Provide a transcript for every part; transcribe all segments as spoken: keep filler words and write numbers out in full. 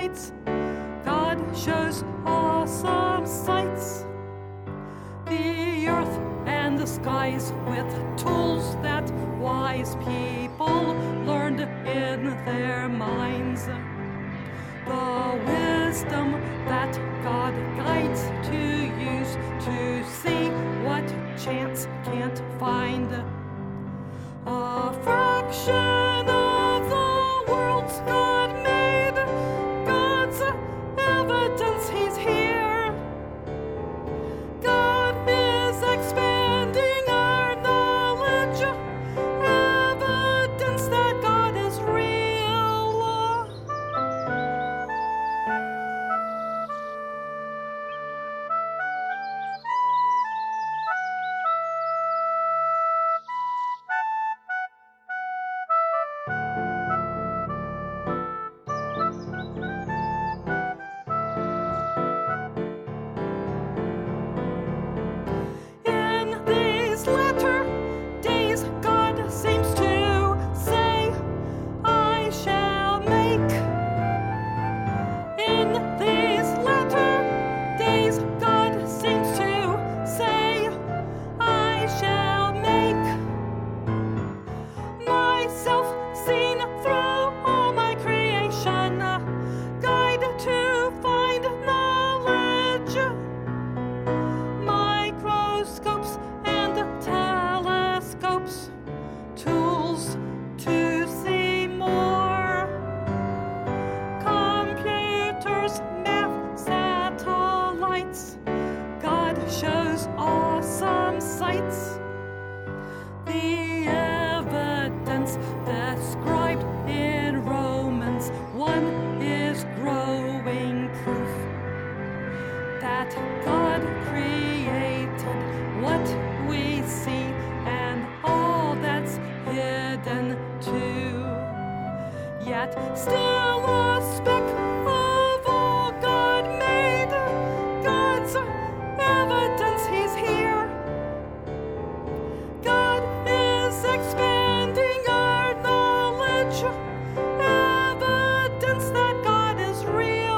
lights. God shows awesome sights. The earth and the skies with tools that wise people learned in their minds. The wisdom that God guides to use to see what chance can't find. A fraction of the worlds God made, God's evidence He's here. God is expanding our knowledge, evidence that God is real. In these latter days, God seems to say, I shall make. In these latter days, God seems to say, I shall make myself seen through all my creation, guide to find knowledge. Microscopes and telescopes, tools to see more. Computers, math, satellites, God shows awesome sights. The evidence described in Romans one is growing proof that God created what we see and all that's hidden too. Yet still a speck of all God made, God's evidence He's here. God is expanding our knowledge, evidence that God is real.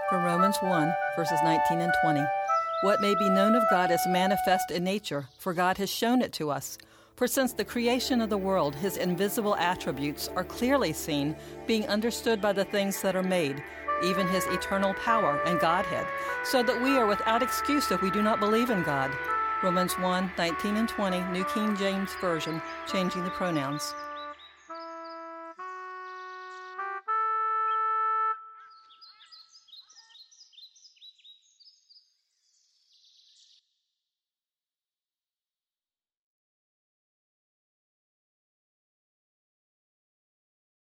From Romans one, verses nineteen and twenty. What may be known of God is manifest in nature, for God has shown it to us. For since the creation of the world, his invisible attributes are clearly seen, being understood by the things that are made, even his eternal power and Godhead, so that we are without excuse if we do not believe in God. Romans one, nineteen and twenty, New King James Version, changing the pronouns.